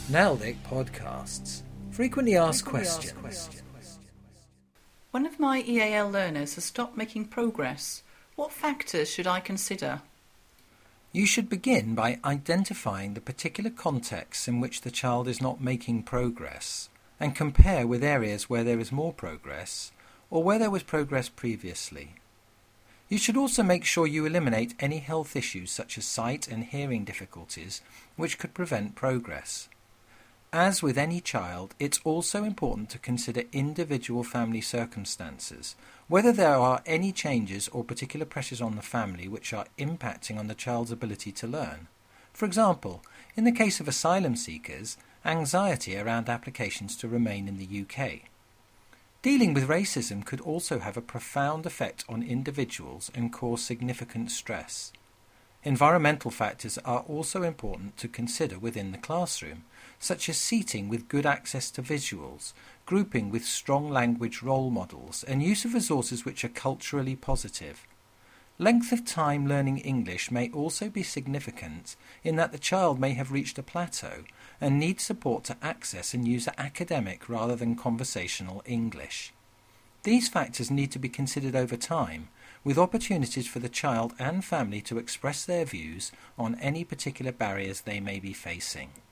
NALDIC Podcasts. Frequently asked questions. One of my EAL learners has stopped making progress. What factors should I consider? You should begin by identifying the particular contexts in which the child is not making progress and compare with areas where there is more progress or where there was progress previously. You should also make sure you eliminate any health issues such as sight and hearing difficulties which could prevent progress. As with any child, it's also important to consider individual family circumstances, whether there are any changes or particular pressures on the family which are impacting on the child's ability to learn. For example, in the case of asylum seekers, anxiety around applications to remain in the UK. Dealing with racism could also have a profound effect on individuals and cause significant stress. Environmental factors are also important to consider within the classroom, such as seating with good access to visuals, grouping with strong language role models, and use of resources which are culturally positive. Length of time learning English may also be significant in that the child may have reached a plateau and need support to access and use academic rather than conversational English. These factors need to be considered over time, with opportunities for the child and family to express their views on any particular barriers they may be facing.